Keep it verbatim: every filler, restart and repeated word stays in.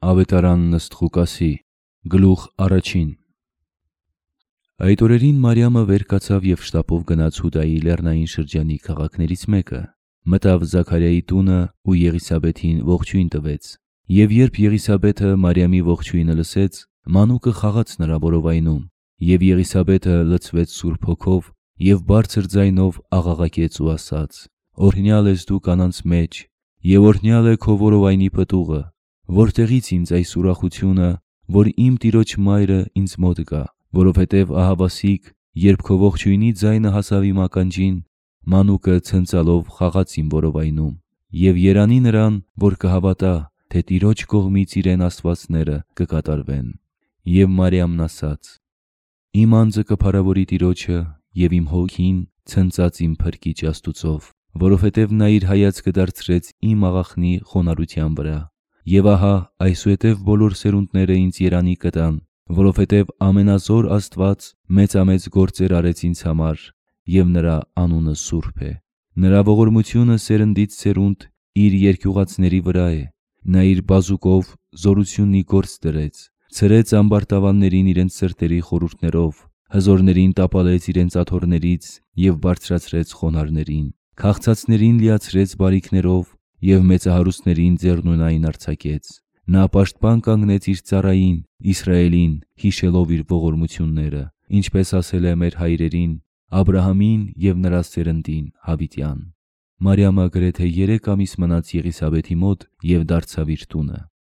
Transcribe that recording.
Ավետարան ըստ Ղուկասի, գլուխ առաջին։ Այդ օրերին Մարիամը վեր կացավ և շտապով գնաց Հուդայի լեռնային շրջանի քաղաքներից մեկը, մտավ Զաքարիայի տունը ու Եղիսաբեթին ողջույն տվեց։ Եվ երբ Եղիսաբեթը Մարիամի ողջույնը լսեց, մանուկը խաղաց նրա որովայնում, և Եղիսաբեթը լցվեց Սուրբ Հոգով և բարձր ձայնով աղաղակեց ու ասաց. «Օրհնյալ ես դու կանանց մեջ, և օրհնյալ է քո որովայնի պտուղը, որտեղից ինձ այս ուրախությունը, որ իմ տիրոջ մայրը ինձ մոտ գա, որովհետև ահավասիկ, երբ քո ողջույնի ձայնը հասավ իմ ականջին, մանուկը ցնծալով խաղաց իմ որովայնում, և երանի նրան, որ կհավատա, թե Տիրոջ կողմից իրեն ասվածները կկատարվեն»։ Եվ Մարիամն ասաց. «Իմ անձը կփառավորի Տիրոջը, և իմ հոգին ցնծաց իմ Փրկիչ Աստուծով, որովհետև նա իր հայացքը դարձրեց իմ աղախնի խոնարհության վրա։ Եվ ահա այսուհետև բոլոր սերունդները ինձ երանի կտան, որովհետև ամենազոր Աստված մեծամեծ գործեր արեց ինձ համար, և նրա անունը սուրբ է։ Նրա ողորմությունը սերնդից սերունդ իր երկյուղածների վրա է։ Նա իր բազուկով զորությունն ի գործ դրեց, ցրեց ամբարտավաններին իրենց սրտերի խորհուրդներով, հզորներին տապալեց իրենց աթոռներից և բարձրացրեց խոնարհներին, քաղցածներին լիացրեց բարիքներով և մեծահարուստներին ձեռնունայն արձակեց։ Նա պաշտպան կանգնեց իր ծառային՝ Իսրայելին, հիշելով իր ողորմությունները, ինչպես ասել է մեր հայրերին, Աբրահամին և նրա սերնդին՝ հավիտյան»։ Մարիամը գրեթե երեք ամիս մնաց Եղիսաբեթի մոտ և դարձավ իր տունը։